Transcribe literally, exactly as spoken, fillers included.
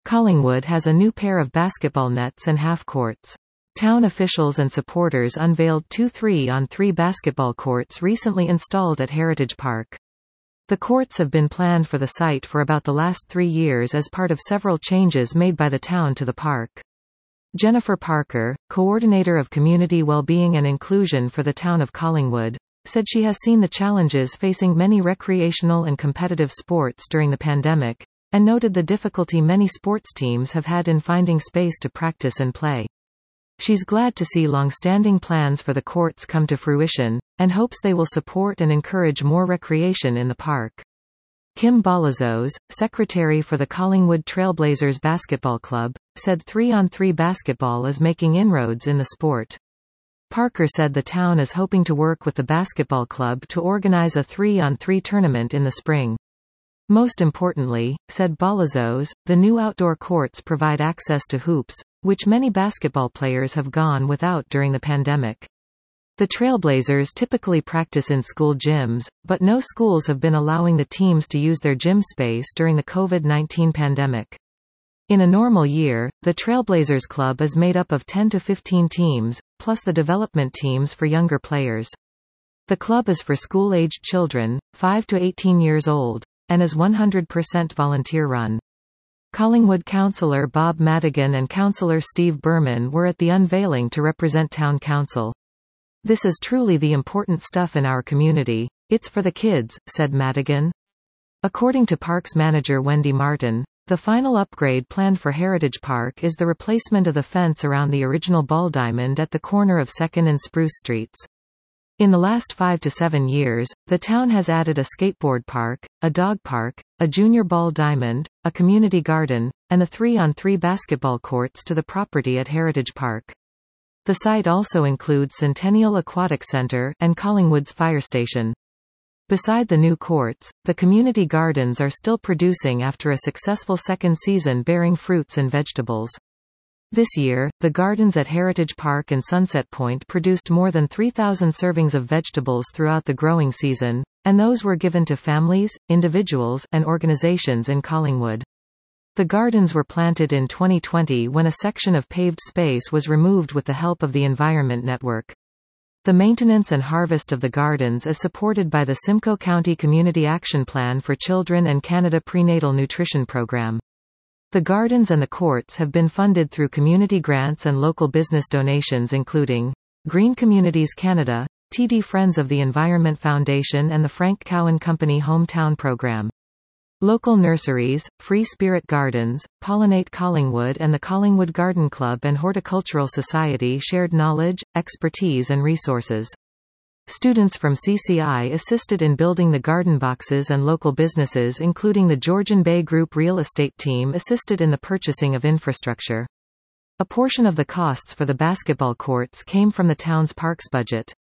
Collingwood has a new pair of basketball nets and half-courts. Town officials and supporters unveiled two three on three basketball courts recently installed at Heritage Park. The courts have been planned for the site for about the last three years as part of several changes made by the town to the park. Jennifer Parker, coordinator of community well-being and inclusion for the town of Collingwood, said she has seen the challenges facing many recreational and competitive sports during the pandemic, and noted the difficulty many sports teams have had in finding space to practice and play. She's glad to see long-standing plans for the courts come to fruition, and hopes they will support and encourage more recreation in the park. Kim Balazos, secretary for the Collingwood Trailblazers Basketball Club, said three on three basketball is making inroads in the sport. Parker said the town is hoping to work with the basketball club to organize a three on three tournament in the spring. Most importantly, said Balazos, the new outdoor courts provide access to hoops, which many basketball players have gone without during the pandemic. The Trailblazers typically practice in school gyms, but no schools have been allowing the teams to use their gym space during the COVID nineteen pandemic. In a normal year, the Trailblazers Club is made up of ten to fifteen teams, plus the development teams for younger players. The club is for school-aged children, five to eighteen years old, and is one hundred percent volunteer-run. Collingwood Councillor Bob Madigan and Councillor Steve Berman were at the unveiling to represent Town Council. "This is truly the important stuff in our community. It's for the kids," said Madigan. According to Parks manager Wendy Martin, the final upgrade planned for Heritage Park is the replacement of the fence around the original ball diamond at the corner of second and Spruce Streets. In the last five to seven years, the town has added a skateboard park, a dog park, a junior ball diamond, a community garden, and the three on three basketball courts to the property at Heritage Park. The site also includes Centennial Aquatic Center and Collingwood's fire station. Beside the new courts, the community gardens are still producing after a successful second season bearing fruits and vegetables. This year, the gardens at Heritage Park and Sunset Point produced more than three thousand servings of vegetables throughout the growing season, and those were given to families, individuals, and organizations in Collingwood. The gardens were planted in twenty twenty when a section of paved space was removed with the help of the Environment Network. The maintenance and harvest of the gardens is supported by the Simcoe County Community Action Plan for Children and Canada Prenatal Nutrition Program. The gardens and the courts have been funded through community grants and local business donations including Green Communities Canada, T D Friends of the Environment Foundation and the Frank Cowan Company Hometown Program. Local nurseries, Free Spirit Gardens, Pollinate Collingwood and the Collingwood Garden Club and Horticultural Society shared knowledge, expertise and resources. Students from C C I assisted in building the garden boxes and local businesses including the Georgian Bay Group real estate team assisted in the purchasing of infrastructure. A portion of the costs for the basketball courts came from the town's parks budget.